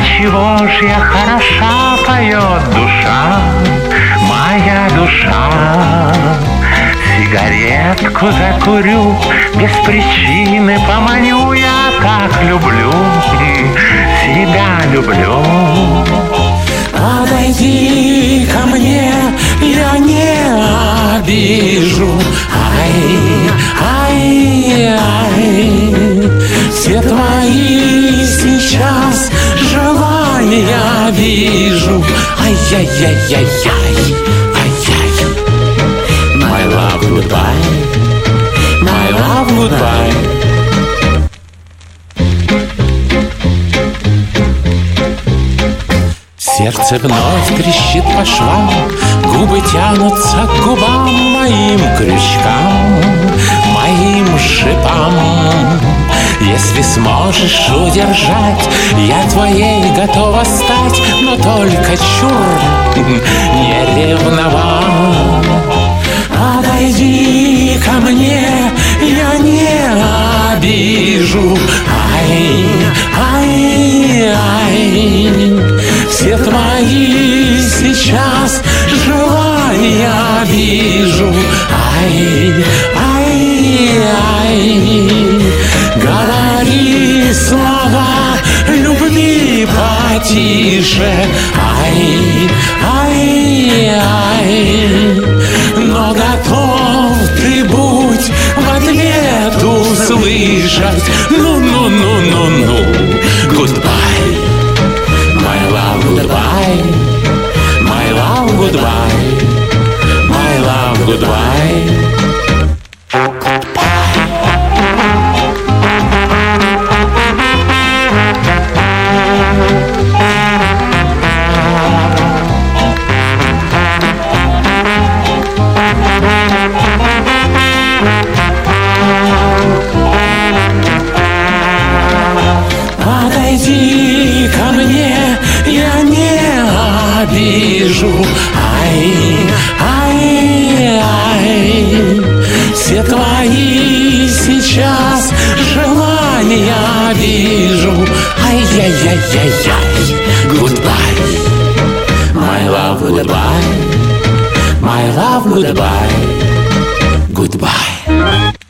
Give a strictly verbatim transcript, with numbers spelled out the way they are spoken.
чего ж я хороша, поет душа, моя душа. Сигаретку закурю, без причины поманю, я так люблю, себя люблю. Подойди ко мне, я не обижу. Ай, ай, ай, все твои сейчас желания вижу. Ай-яй-яй-яй-яй, ай-яй. My love, goodbye, my love, goodbye. Сердце вновь трещит по швам, губы тянутся к губам, моим крючкам, моим шипам. Если сможешь удержать, я твоей готова стать, но только чур не ревновать. Подойди ко мне, я не обижу. Ай, ай, ай, все твои сейчас желания вижу. Ай, ай, ай, говори слова любви потише. Ай, ай, ай, но готов ты будь в ответ услышать. Ну-ну-ну-ну-ну, goodbye, my love, goodbye, my love, goodbye, my love, goodbye. Подойди ко мне, я не обижу. Ай, ай, ай, все твои сейчас желания вижу. Ай-яй-яй-яй-яй, goodbye, my love, goodbye, my love, goodbye, goodbye.